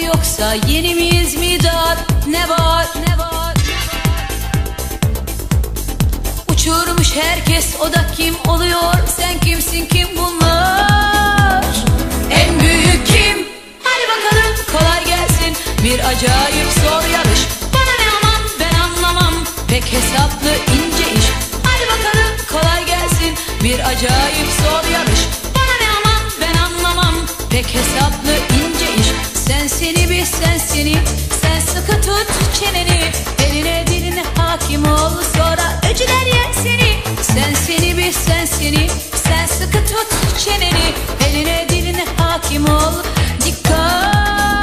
yoksa yeni miyiz mi dar? Ne var? Uçurmuş herkes, o da kim oluyor? Sen kimsin, kim bunlar? En büyük kim? Hadi bakalım, kolay gelsin. Bir acayip zor yarış. Bana ne aman, ben anlamam. Pek hesaplı ince iş. Hadi bakalım, kolay gelsin. Bir acayip zor yarış. Bana ne aman, ben anlamam. Pek hesaplı ince iş. Sen seni bil, sen seni. Sen sıkı tut çeneni. Eline diline hakim ol, sonra öcüler yer seni. Sen seni bil, sen seni. Sen sıkı tut çeneni. Eline diline hakim ol. Dikkat.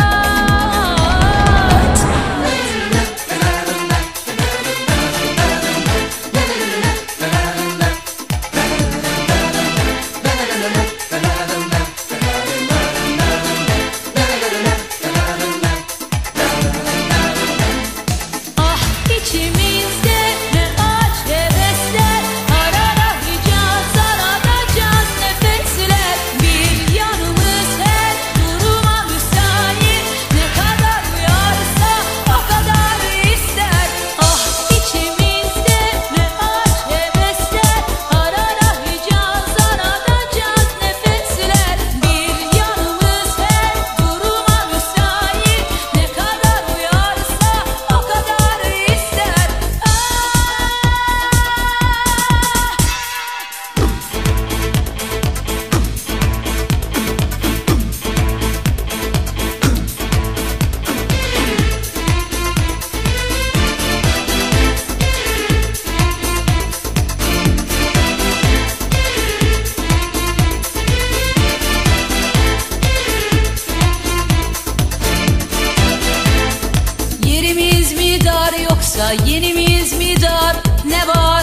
Yoksa yeni miyiz mi dar? Ne var?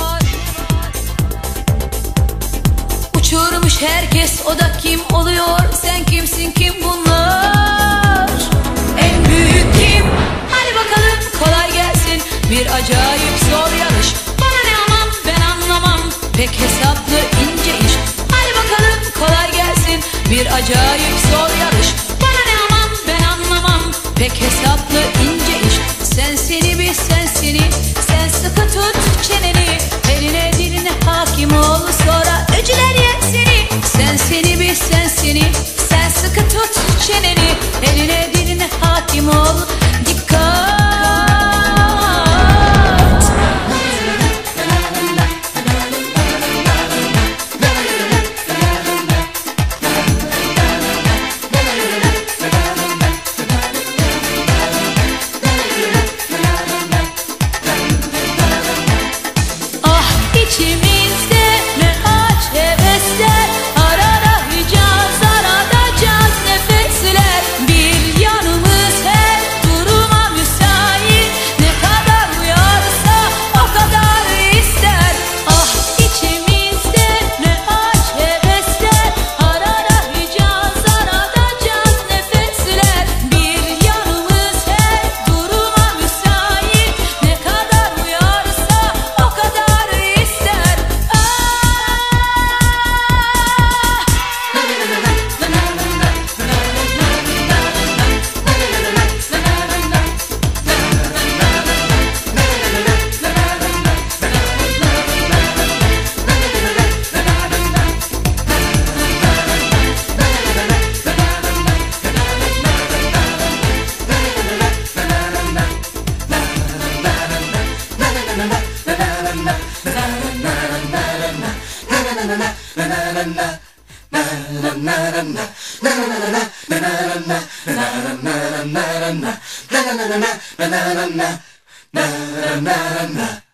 Uçurmuş herkes, o da kim oluyor? Sen kimsin, kim bunlar? En büyük kim? Hadi bakalım, kolay gelsin. Bir acayip zor yarış. Bana ne aman, ben anlamam. Pek hesaplı ince iş. Hadi bakalım, kolay gelsin. Bir acayip zor yarış. Bana ne aman, ben anlamam. Pek hesaplı ince iş. Sen seni bil, sen seni. Sen sıkı tut çeneni. Eline diline hakim ol, sonra öcüler yer seni. Sen seni bil, sen seni. Sen sıkı tut çeneni. Eline diline hakim ol. Dikkat. Na